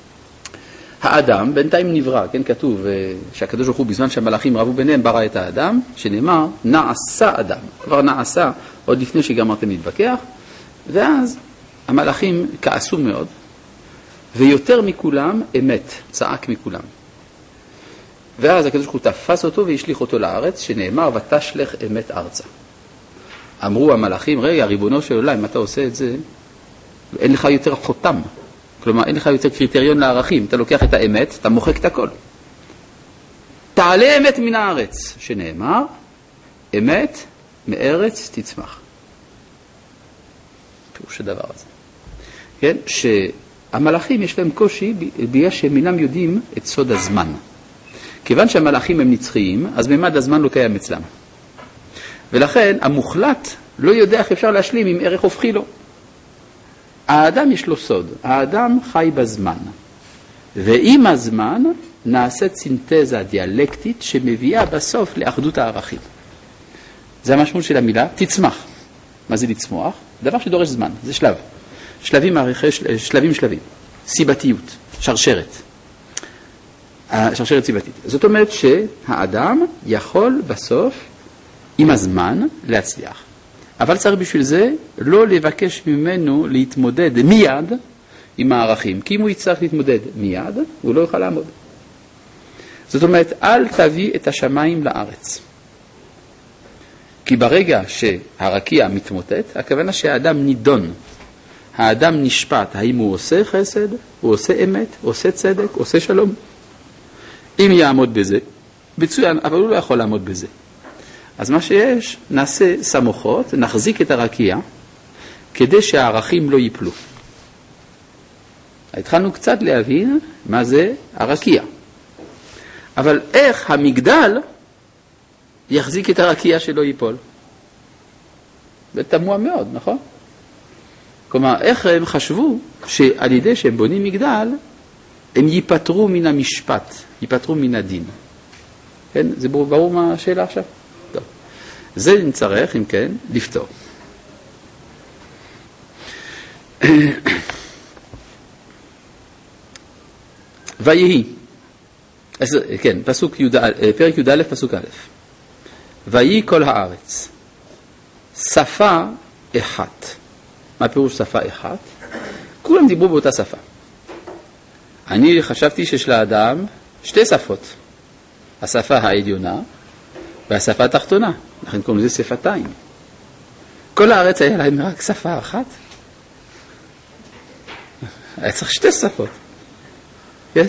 האדם בינתיים נברא, כן, כתוב שהקדוש ברוך הוא בזמן שהמלאכים רבו ביניהם ברא את האדם, שנאמר נעשה אדם, כבר נעשה עוד לפני שגמרתם להתווכח, ואז המלאכים כעסו מאוד, ויותר מכולם אמת, צעק מכולם. ואז הקדוש ברוך הוא תפס אותו והשליך אותו לארץ, שנאמר ותשלח אמת ארצה. אמרו המלאכים, רגע, ריבונו של עולם, אם אתה עושה את זה, אין לך יותר חותם. כלומר, אין לך יותר קריטריון לערכים. אתה לוקח את האמת, אתה מוחק את הכל. תעלה אמת מן הארץ, שנאמר, אמת מארץ תצמח. פירוש הדבר הזה. כן? שהמלאכים יש להם קושי בגלל שהם אינם יודעים את סוד הזמן. כיוון שהמלאכים הם נצחיים, אז ממד הזמן לא קיים אצלם. ולכן המוחלט לא יודע איך אפשר להשלים עם ערך הופכי לו. האדם יש לו סוד, האדם חי בזמן, ועם הזמן נעשית סינתזה דיאלקטית שמביאה בסוף לאחדות הערכים. זה המשמעות של המילה, תצמח. מה זה לצמוח? דבר שדורש זמן, זה שלב. שלבים, שלבים, שלבים. סיבתיות, שרשרת. שרשרת סיבתית. זאת אומרת שהאדם יכול בסוף, עם הזמן, להצליח. אבל צריך בשביל זה לא לבקש ממנו להתמודד מיד עם הערכים. כי אם הוא יצטרך להתמודד מיד, הוא לא יוכל לעמוד. זאת אומרת, אל תביא את השמיים לארץ. כי ברגע שהרקיע מתמוטט, הכוונה שהאדם נידון. האדם נשפט, האם הוא עושה חסד, הוא עושה אמת, עושה צדק, עושה שלום. אם יעמוד בזה, מצוין, אבל הוא לא יכול לעמוד בזה. אז מה שיש, נעשה סמוכות, נחזיק את הרקיע, כדי שהערכים לא ייפלו. התחלנו קצת להבין מה זה הרקיע. אבל איך המגדל יחזיק את הרקיע שלא ייפול? זה תמוה מאוד, נכון? כלומר, איך הם חשבו שעל ידי שהם בונים מגדל, הם ייפטרו מן המשפט, ייפטרו מן הדין. כן? זה ברור, ברור מה השאלה עכשיו? טוב. זה נצטרך, אם כן, לפתור. ויהי, אז, כן, פסוק י', פרק י' פסוק א', ויהי כל הארץ, שפה אחת. מה פירוש שפה אחת? כולם דיברו באותה שפה. אני חשבתי שיש לאדם שתי שפות. השפה העליונה והשפה התחתונה, לכן קוראים לזה שפתיים. כל הארץ היה להם רק שפה אחת. היה צריך שתי שפות. כן?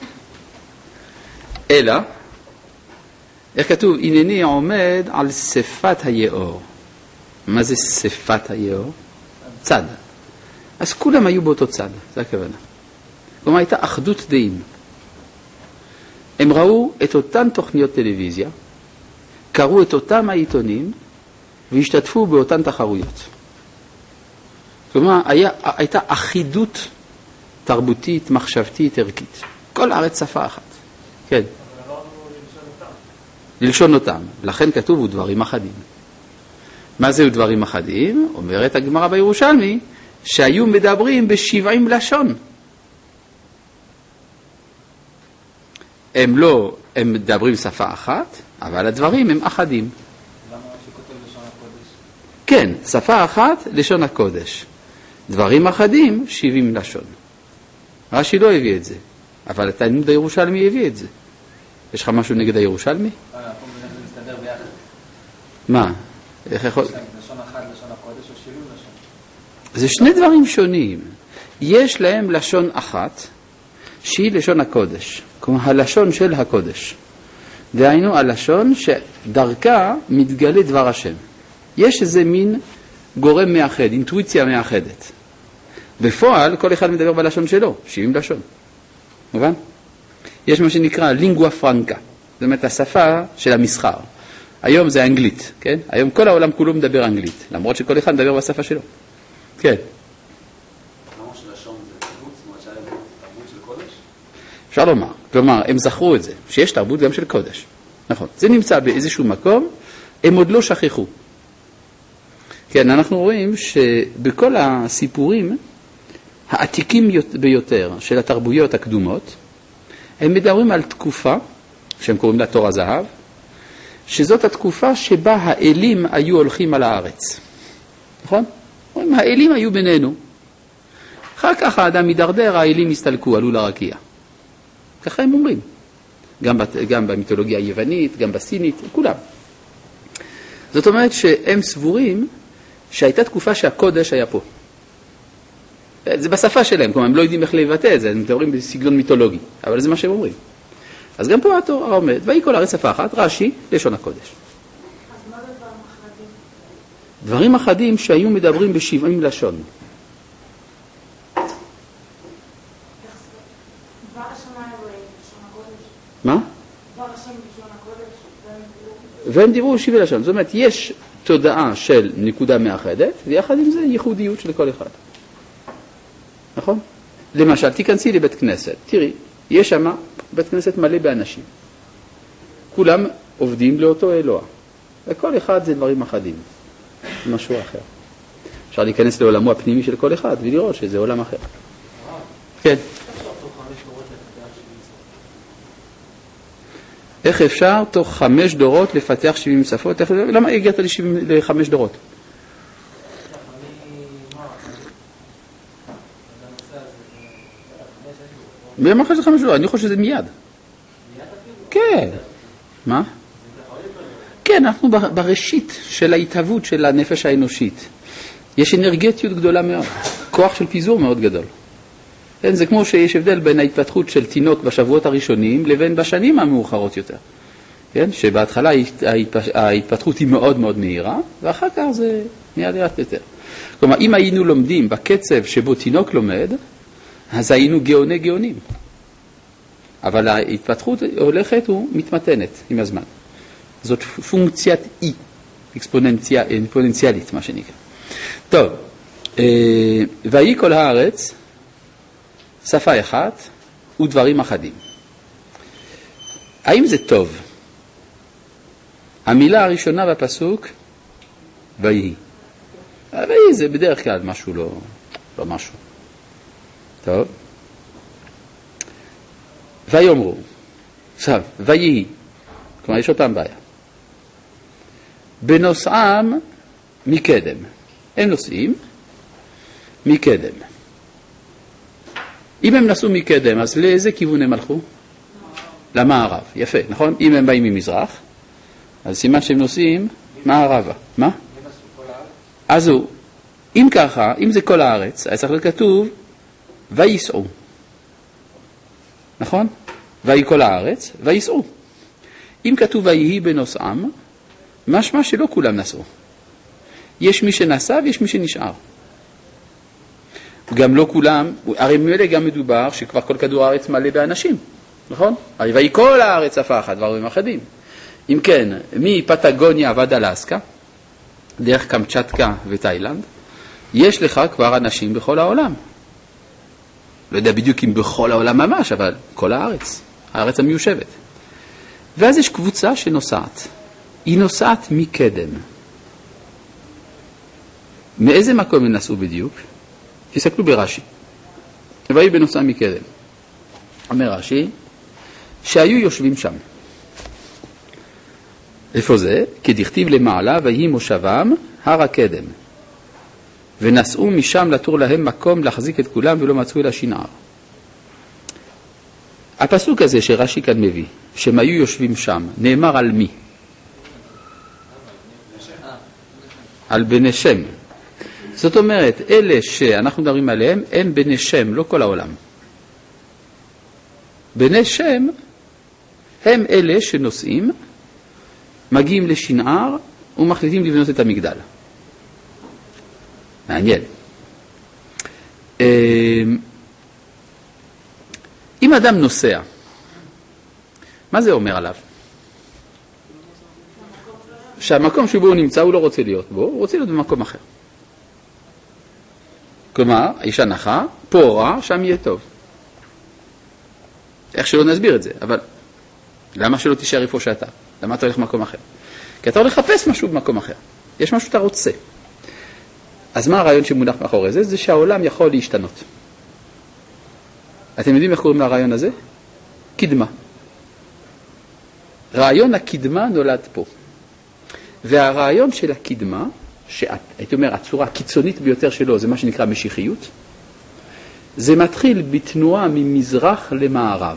אלא, איך כתוב? הנני עומד על שפת היאור. מה זה שפת היאור? צד. אז כולם היו באותו צד, זה הכוונה. כלומר, הייתה אחדות דעים. הם ראו את אותן תוכניות טלוויזיה, קראו את אותם העיתונים, והשתתפו באותן תחרויות. כלומר, היה, הייתה אחידות תרבותית, מחשבתית, ערכית. כל הארץ שפה אחת. כן. אבל אמרנו ללשון אותם. ללשון אותם. לכן כתוב דברים אחדים. מה זהו דברים אחדים? אומרת הגמרא בירושלמי, שהיו מדברים בשבעים לשון. הם לא, הם מדברים שפה אחת, אבל הדברים הם אחדים. למה שכותב לשון הקודש? כן, שפה אחת, לשון הקודש. דברים אחדים, שבעים לשון. רש"י לא הביא את זה, אבל התלמוד הירושלמי הביא את זה. יש לך משהו נגד הירושלמי? אה, פה זה מסתדר ביחד. מה? איך יכול? יש להם לשון אחת, לשון הקודש, או שבעים לשון? זה שני דברים שונים. יש להם לשון אחת, שהיא לשון הקודש. כלומר, הלשון של הקודש. דהיינו, הלשון שדרכה מתגלה דבר השם. יש איזה מין גורם מאחד, אינטואיציה מאחדת. בפועל, כל אחד מדבר בלשון שלו, שבעים לשון. מובן? יש מה שנקרא לינגואה פרנקה. זאת אומרת, השפה של המסחר. היום זה אנגלית, כן? היום כל העולם כולו מדבר אנגלית, למרות שכל אחד מדבר בשפה שלו. כן. כמו שלשון זה תרבות, זאת אומרת שהיה תרבות של קודש? אפשר לומר. כלומר, הם זכרו את זה, שיש תרבות גם של קודש. נכון. זה נמצא באיזשהו מקום, הם עוד לא שכחו. כן, אנחנו רואים שבכל הסיפורים העתיקים ביותר של התרבויות הקדומות, הם מדברים על תקופה, שהם קוראים לה תור הזהב, שזאת התקופה שבה האלים היו הולכים על הארץ. נכון? האלים היו בינינו. אחר כך האדם מדרדר, האלים הסתלקו, עלו לרקיע. ככה הם אומרים. גם, גם במיתולוגיה היוונית, גם בסינית, כולם. זאת אומרת שהם סבורים שהייתה תקופה שהקודש היה פה. זה בשפה שלהם, כלומר הם לא יודעים איך לבטא את זה, הם מדברים בסגנון מיתולוגי, אבל זה מה שהם אומרים. אז גם פה התורה אומרת, ויהי כל הארץ שפה אחת, רש"י, לשון הקודש. אז מה זה דברים אחדים? דברים אחדים שהיו מדברים בשבעים לשון. דבר השם היה בלשון הקודש? מה? דבר השם בלשון הקודש? והם דיברו שבעים לשון. זאת אומרת, יש תודעה של נקודה מאחדת, ויחד עם זה ייחודיות של כל אחד. נכון? למשל, תיכנסי לבית כנסת, תראי, יש שם בית כנסת מלא באנשים. כולם עובדים לאותו אלוה. וכל אחד זה דברים אחדים. זה משהו אחר. אפשר להיכנס לעולמו הפנימי של כל אחד ולראות שזה עולם אחר. כן. איך אפשר תוך חמש דורות לפתח שבעים שפות? למה הגעת לחמש דורות? מה חושב שזה חמש דורות? אני חושב שזה מיד. כן. מה? כן, אנחנו בראשית של ההתהוות של הנפש האנושית. יש אנרגטיות גדולה מאוד. כוח של פיזור מאוד גדול. כן, זה כמו שיש הבדל בין ההתפתחות של תינוק בשבועות הראשונים לבין בשנים המאוחרות יותר. כן, שבהתחלה ההתפתחות היא מאוד מאוד מהירה, ואחר כך זה נהיה לאט יותר. כלומר, אם היינו לומדים בקצב שבו תינוק לומד, אז היינו גאוני גאונים. אבל ההתפתחות הולכת ומתמתנת עם הזמן. זאת פונקציית E, אקספוננציאלית, מה שנקרא. טוב, ויהי כל הארץ, שפה אחת ודברים אחדים. האם זה טוב? המילה הראשונה בפסוק, ויהי. ויהי זה בדרך כלל משהו לא, לא משהו. טוב. ויאמרו. עכשיו, ויהי. כלומר, יש אותם בעיה. בנוסעם מקדם. הם נוסעים מקדם. אם הם נסעו מקדם, אז לאיזה כיוון הם הלכו? למערב. יפה, נכון? אם הם באים ממזרח, אז סימן שהם נוסעים מערבה. מה? אז הוא, אם ככה, אם זה כל הארץ, אז צריך להיות כתוב, ויסעו. נכון? ויהי כל הארץ, ויסעו. אם כתוב ויהי בנוסעם, משמע שלא כולם נסעו. יש מי שנסע ויש מי שנשאר. גם לא כולם, הרי ממילא גם מדובר שכבר כל כדור הארץ מלא באנשים, נכון? הרי ויהי כל הארץ שפה אחת, דברים אחדים. אם כן, מפטגוניה ועד אלסקה, דרך קמצ'טקה ותאילנד, יש לך כבר אנשים בכל העולם. לא יודע בדיוק אם בכל העולם ממש, אבל כל הארץ, הארץ המיושבת. ואז יש קבוצה שנוסעת. היא נוסעת מקדם. מאיזה מקום הם נסעו בדיוק? תסתכלו ברש"י. ויהי בנוסע מקדם. אומר רש"י, שהיו יושבים שם. איפה זה? כדכתיב למעלה, ויהי מושבם הר הקדם. ונסעו משם לתור להם מקום להחזיק את כולם ולא מצאו אלא שנער. הפסוק הזה שרש"י כאן מביא, שהם היו יושבים שם, נאמר על מי? על בני שם. זאת אומרת, אלה שאנחנו מדברים עליהם, הם בני שם, לא כל העולם. בני שם הם אלה שנוסעים, מגיעים לשנער ומחליטים לבנות את המגדל. מעניין. אם אדם נוסע, מה זה אומר עליו? שהמקום שבו הוא נמצא הוא לא רוצה להיות בו, הוא רוצה להיות במקום אחר. כלומר, האישה נחה, פה רע, שם יהיה טוב. איך שלא נסביר את זה, אבל למה שלא תישאר איפה שאתה? למה אתה הולך במקום אחר? כי אתה הולך לחפש משהו במקום אחר. יש משהו שאתה רוצה. אז מה הרעיון שמונח מאחורי זה? זה שהעולם יכול להשתנות. אתם יודעים איך קוראים לרעיון הזה? קדמה. רעיון הקדמה נולד פה. והרעיון של הקדמה, שהייתי אומר, הצורה הקיצונית ביותר שלו, זה מה שנקרא משיחיות, זה מתחיל בתנועה ממזרח למערב.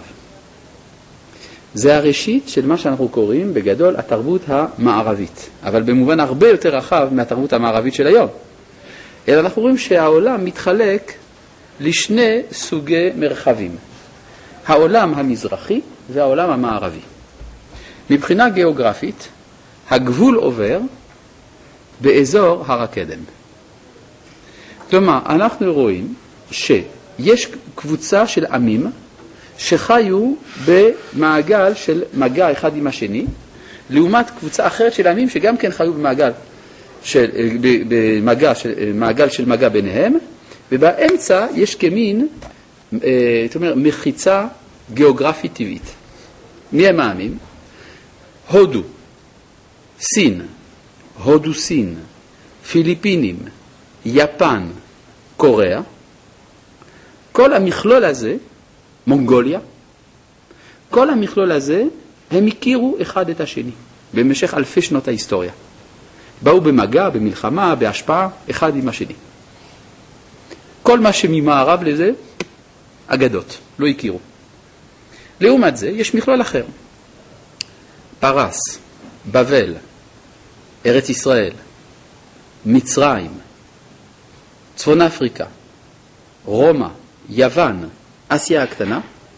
זה הראשית של מה שאנחנו קוראים בגדול התרבות המערבית, אבל במובן הרבה יותר רחב מהתרבות המערבית של היום. אלא אנחנו רואים שהעולם מתחלק לשני סוגי מרחבים. העולם המזרחי והעולם המערבי. מבחינה גיאוגרפית, הגבול עובר באזור הר הקדם. כלומר, אנחנו רואים שיש קבוצה של עמים שחיו במעגל של מגע אחד עם השני, לעומת קבוצה אחרת של עמים שגם כן חיו במעגל של, במגע, של, מעגל של מגע ביניהם, ובאמצע יש כמין, זאת אומרת, מחיצה גיאוגרפית טבעית. מי הם העמים? הודו, סין, הודו סין, פיליפינים, יפן, קוריאה. כל המכלול הזה, מונגוליה, כל המכלול הזה, הם הכירו אחד את השני במשך אלפי שנות ההיסטוריה. באו במגע, במלחמה, בהשפעה, אחד עם השני. כל מה שממערב לזה, אגדות, לא הכירו. לעומת זה, יש מכלול אחר. פרס, בבל, ארץ ישראל, מצרים, צפון אפריקה, רומא, יוון, אסיה הקטנה,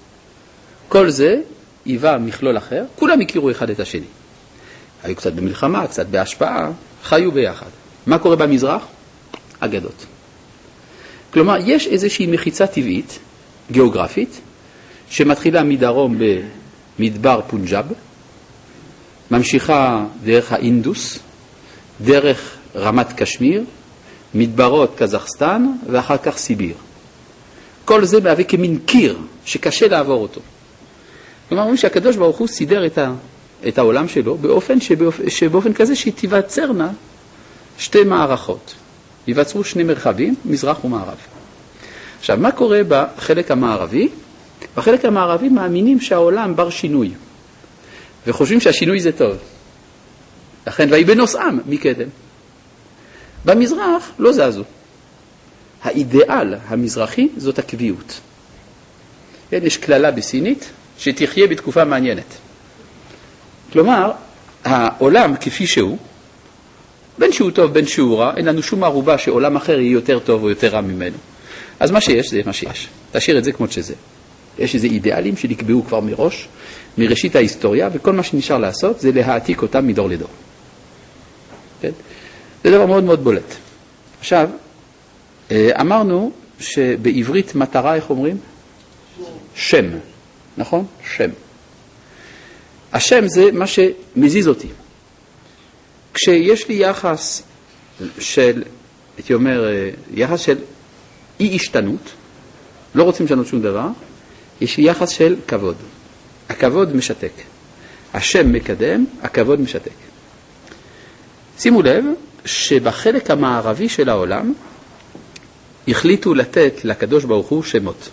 כל זה היווה מכלול אחר, כולם הכירו אחד את השני. היו קצת במלחמה, קצת בהשפעה, חיו ביחד. מה קורה במזרח? אגדות. כלומר, יש איזושהי מחיצה טבעית, גיאוגרפית, שמתחילה מדרום במדבר פונג'אב, ממשיכה דרך האינדוס, דרך רמת קשמיר, מדברות קזחסטן ואחר כך סיביר. כל זה מהווה כמין קיר שקשה לעבור אותו. כלומר, אומרים שהקדוש ברוך הוא סידר את, ה, את העולם שלו באופן, שבאופן, שבאופן כזה שתיווצרנה שתי מערכות. ייווצרו שני מרחבים, מזרח ומערב. עכשיו, מה קורה בחלק המערבי? בחלק המערבי מאמינים שהעולם בר שינוי, וחושבים שהשינוי זה טוב. לכן, ויהי בנוסעם מקדם. במזרח לא זזו. האידיאל המזרחי זאת הקביעות. יש כללה בסינית שתחיה בתקופה מעניינת. כלומר, העולם כפי שהוא, בין שהוא טוב בין שהוא רע, אין לנו שום ערובה שעולם אחר יהיה יותר טוב או יותר רע ממנו. אז מה שיש זה מה שיש. תשאיר את זה כמו שזה. יש איזה אידיאלים שנקבעו כבר מראש, מראשית ההיסטוריה, וכל מה שנשאר לעשות זה להעתיק אותם מדור לדור. כן? זה דבר מאוד מאוד בולט. עכשיו, אמרנו שבעברית מטרה, איך אומרים? שם. נכון? שם. השם זה מה שמזיז אותי. כשיש לי יחס של, הייתי אומר, יחס של אי השתנות, לא רוצים לשנות שום דבר, יש לי יחס של כבוד. הכבוד משתק. השם מקדם, הכבוד משתק. שימו לב שבחלק המערבי של העולם החליטו לתת לקדוש ברוך הוא שמות.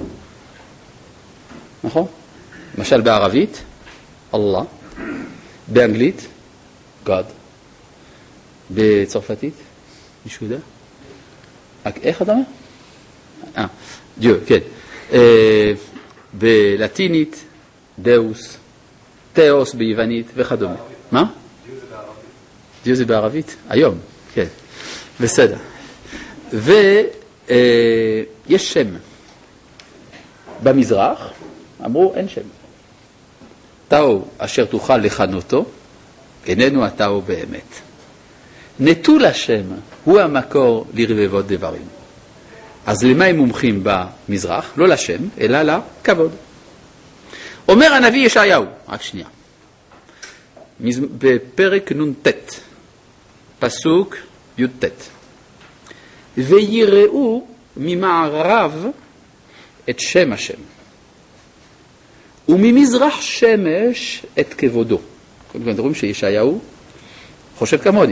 נכון? למשל בערבית, אללה, באנגלית, God, בצרפתית, מישהו יודע? איך אתה אומר? אה, דיו, כן. אה, בלטינית, דאוס, תאוס ביוונית וכדומה. מה? דיו זה בערבית. דיו זה בערבית? היום, כן. בסדר. ויש שם. במזרח אמרו אין שם. תאו אשר תוכל לכנותו, איננו התאו באמת. נטול השם הוא המקור לרבבות דברים. אז למה הם מומחים במזרח? לא לשם, אלא לכבוד. אומר הנביא ישעיהו, רק שנייה, בפרק נ"ט, פסוק י"ט, ויראו ממערב את שם השם, וממזרח שמש את כבודו. קודם כל, רואים שישעיהו חושב כמוני.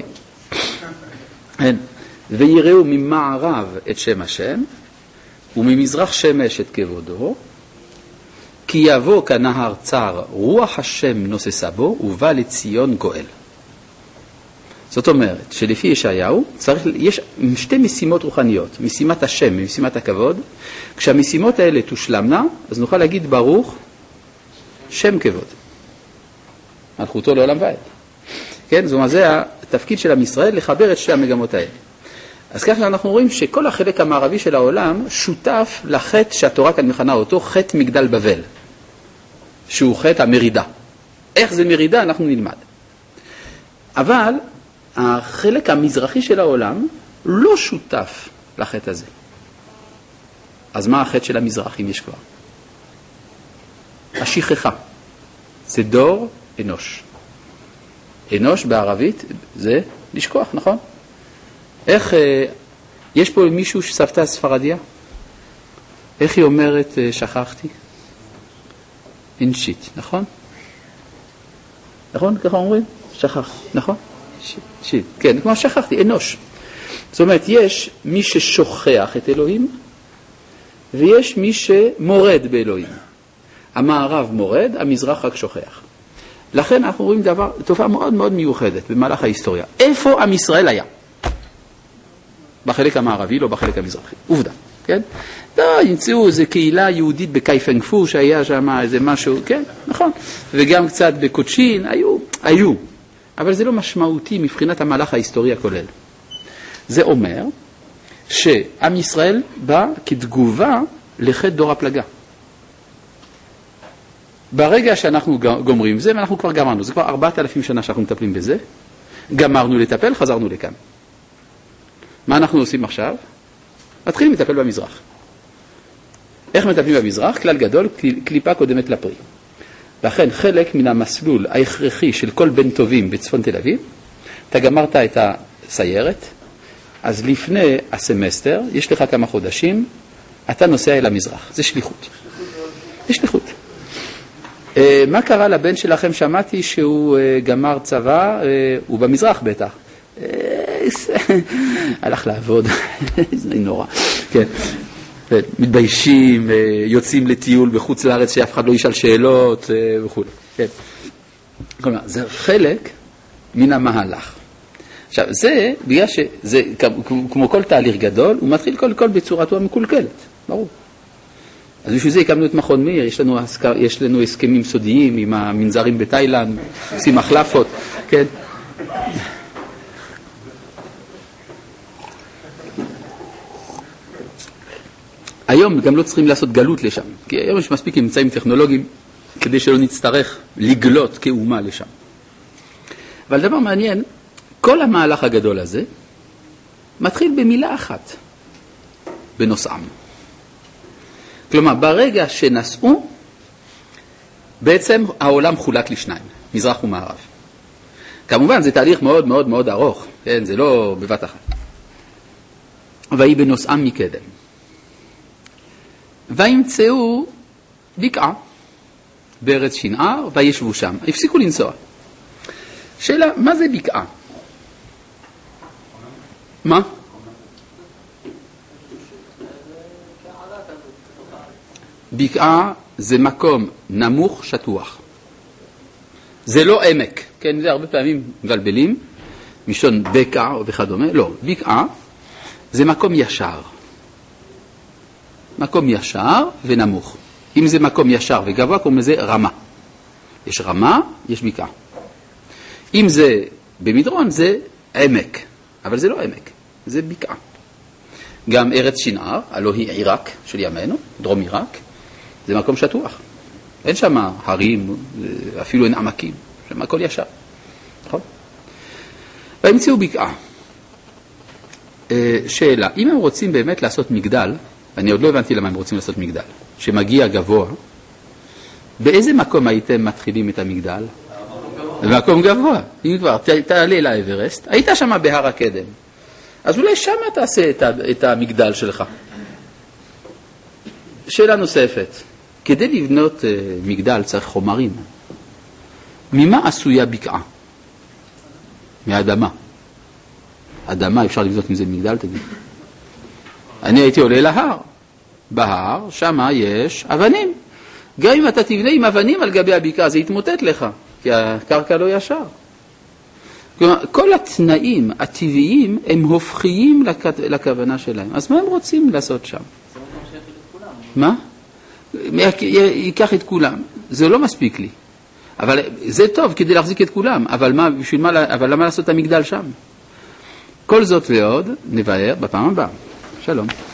ויראו ממערב את שם השם, וממזרח שמש את כבודו, כי יבוא כנהר צר, רוח השם נוססה בו, ובא לציון גואל. זאת אומרת, שלפי ישעיהו, צריך, יש שתי משימות רוחניות, משימת השם ומשימת הכבוד. כשהמשימות האלה תושלמנה, אז נוכל להגיד ברוך שם כבוד. מלכותו לעולם ועד. כן, זאת אומרת, זה התפקיד של עם ישראל, לחבר את שתי המגמות האלה. אז ככה אנחנו רואים שכל החלק המערבי של העולם שותף לחטא שהתורה כאן מכנה אותו, חטא מגדל בבל, שהוא חטא המרידה. איך זה מרידה אנחנו נלמד. אבל החלק המזרחי של העולם לא שותף לחטא הזה. אז מה החטא של המזרח אם יש כבר? השכחה. זה דור אנוש. אנוש בערבית זה לשכוח, נכון? איך, יש פה מישהו שסבתא ספרדיה? איך היא אומרת שכחתי? אינשית, נכון? נכון? ככה אומרים? שכח, נכון? שיט, שיט. כן, כמו שכחתי, אנוש. זאת אומרת, יש מי ששוכח את אלוהים, ויש מי שמורד באלוהים. המערב מורד, המזרח רק שוכח. לכן אנחנו רואים דבר, תופעה מאוד מאוד מיוחדת במהלך ההיסטוריה. איפה עם ישראל היה? בחלק המערבי, לא בחלק המזרחי. עובדה, כן? לא, ימצאו איזו קהילה יהודית בקייפנגפור שהיה שם איזה משהו, כן? נכון. וגם קצת בקוצ'ין, היו, היו. אבל זה לא משמעותי מבחינת המהלך ההיסטורי הכולל. זה אומר שעם ישראל בא כתגובה לחטא דור הפלגה. ברגע שאנחנו גומרים זה, ואנחנו כבר גמרנו, זה כבר ארבעת אלפים שנה שאנחנו מטפלים בזה, גמרנו לטפל, חזרנו לכאן. מה אנחנו עושים עכשיו? מתחילים לטפל במזרח. איך מטפלים במזרח? כלל גדול, קליפה קודמת לפרי. לכן חלק מן המסלול ההכרחי של כל בן טובים בצפון תל אביב, אתה גמרת את הסיירת, אז לפני הסמסטר, יש לך כמה חודשים, אתה נוסע אל המזרח. זה שליחות. זה שליחות. מה קרה לבן שלכם? שמעתי שהוא גמר צבא, הוא במזרח בטח. הלך לעבוד, זה נורא. כן. מתביישים, יוצאים לטיול בחוץ לארץ שאף אחד לא ישאל שאלות וכו'. כן. כלומר, זה חלק מן המהלך. עכשיו, זה, בגלל שזה, כמו כל תהליך גדול, הוא מתחיל כל כל בצורתו המקולקלת, ברור. אז בשביל זה הקמנו את מכון מאיר, יש לנו, יש לנו הסכמים סודיים עם המנזרים בתאילנד, עושים מחלפות, כן? היום גם לא צריכים לעשות גלות לשם, כי היום יש מספיק אמצעים טכנולוגיים כדי שלא נצטרך לגלות כאומה לשם. אבל דבר מעניין, כל המהלך הגדול הזה מתחיל במילה אחת, בנוסעם. כלומר, ברגע שנסעו, בעצם העולם חולק לשניים, מזרח ומערב. כמובן, זה תהליך מאוד מאוד מאוד ארוך, כן? זה לא בבת אחת. והיא בנוסעם מקדם. וימצאו בקעה בארץ שנער, וישבו שם. הפסיקו לנסוע. שאלה, מה זה בקעה? מה? בקעה זה מקום נמוך שטוח. זה לא עמק, כן? זה הרבה פעמים מבלבלים, משון בקע וכדומה. לא, בקעה זה מקום ישר. מקום ישר ונמוך. אם זה מקום ישר וגבוה, קוראים לזה רמה. יש רמה, יש בקעה. אם זה במדרון, זה עמק. אבל זה לא עמק, זה בקעה. גם ארץ שנער, הלא היא עיראק של ימינו, דרום עיראק, זה מקום שטוח. אין שם הרים, אפילו אין עמקים, שם הכל ישר. נכון? והמציאו בקעה. שאלה, אם הם רוצים באמת לעשות מגדל, אני עוד לא הבנתי למה הם רוצים לעשות מגדל, שמגיע גבוה, באיזה מקום הייתם מתחילים את המגדל? במקום גבוה. אם כבר תעלה לאברסט, היית שם בהר הקדם. אז אולי שם תעשה את המגדל שלך. שאלה נוספת, כדי לבנות מגדל צריך חומרים. ממה עשויה בקעה? מהאדמה. אדמה, אפשר לבנות מזה מגדל, תגיד. אני הייתי עולה להר. בהר, שם יש אבנים. גם אם אתה תבנה עם אבנים על גבי הבקעה, זה יתמוטט לך, כי הקרקע לא ישר. כלומר, כל התנאים הטבעיים הם הופכיים לכוונה שלהם. אז מה הם רוצים לעשות שם? מה? ייקח את כולם. זה לא מספיק לי. אבל זה טוב כדי להחזיק את כולם. אבל מה, בשביל מה, אבל למה לעשות את המגדל שם? כל זאת ועוד נבהר בפעם הבאה. שלום.